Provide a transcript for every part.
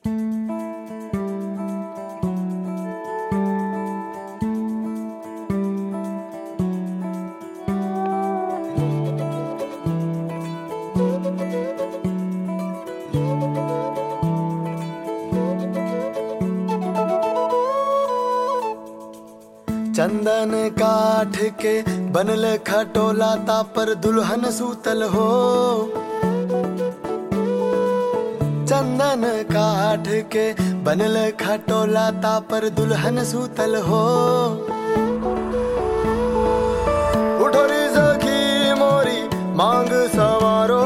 चंदन काठ के बनल खटोला ता पर दुल्हन सूतल हो। चंदन काठ के बनल खटोला ता पर दुल्हन सूतल हो। उठो रे सखी मोरी मांग सवारो,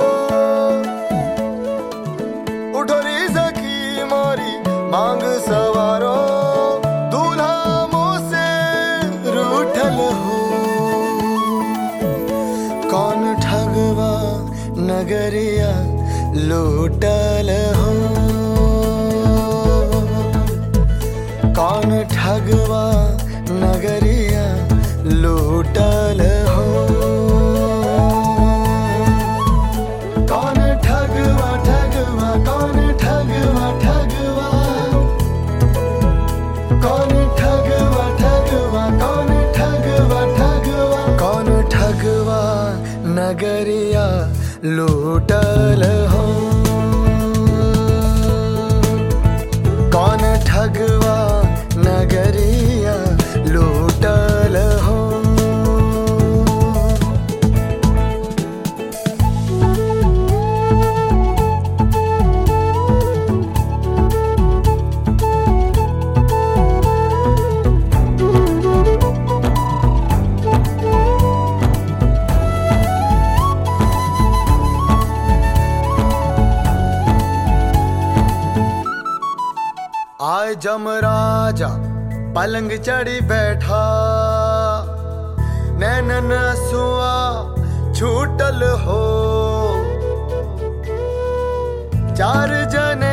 उठो रे सखी मोरी मांग सवारो। कौन ठगवा नगरिया लूटल हो, कौन ठगवा नगरिया लूटल हो। कौन ठगवा ठगवा कौन ठगवा ठगवा, कौन ठगवा ठगवा कौन ठगवा ठगवा, कौन ठगवा नगरिया लूटल हो। कौन ठगवा नगरिया लूटल हो। आय जमराजा पलंग चढ़ी बैठा, नैनन सुआ छूटल हो। चार जन